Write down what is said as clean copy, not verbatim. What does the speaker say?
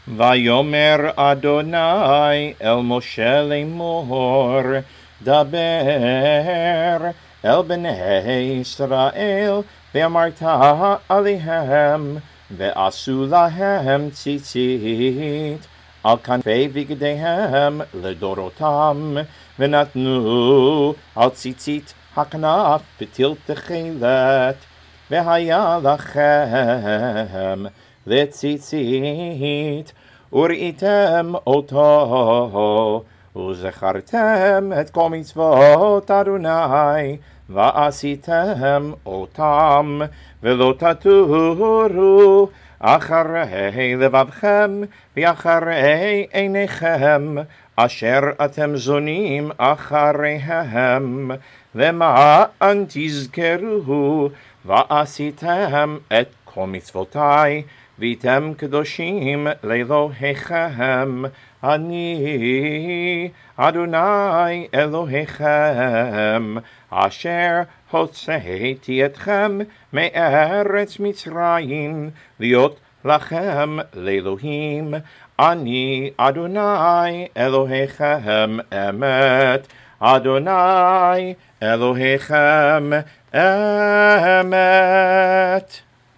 ויאמר אדוני אל משה לאמור, דבר אל בני ישראל, ואמרת עליהם, ועשו להם ציצית על כנפי בגדיהם לדורותם, ונתנו על ציצית הכנף פתיל תכלת, והיה לכם לציצית, וראיתם אותו, וזכרתם את כל מצוות אדוני, ועשיתם אותם, ולא תטורו אחרי לבבכם ואחרי עיניכם, אשר אתם זונים אחריהם, למען תזכרו ועשיתם את כל מצוותי, והייתם קדושים לאלוהיכם. אני אדוני אלוהיכם, אשר הוצאתי אתכם מארץ מצרים, להיות לכם לאלוהים. אני אדוני אלוהיכם אמת, אדוני אלוהיכם אמת.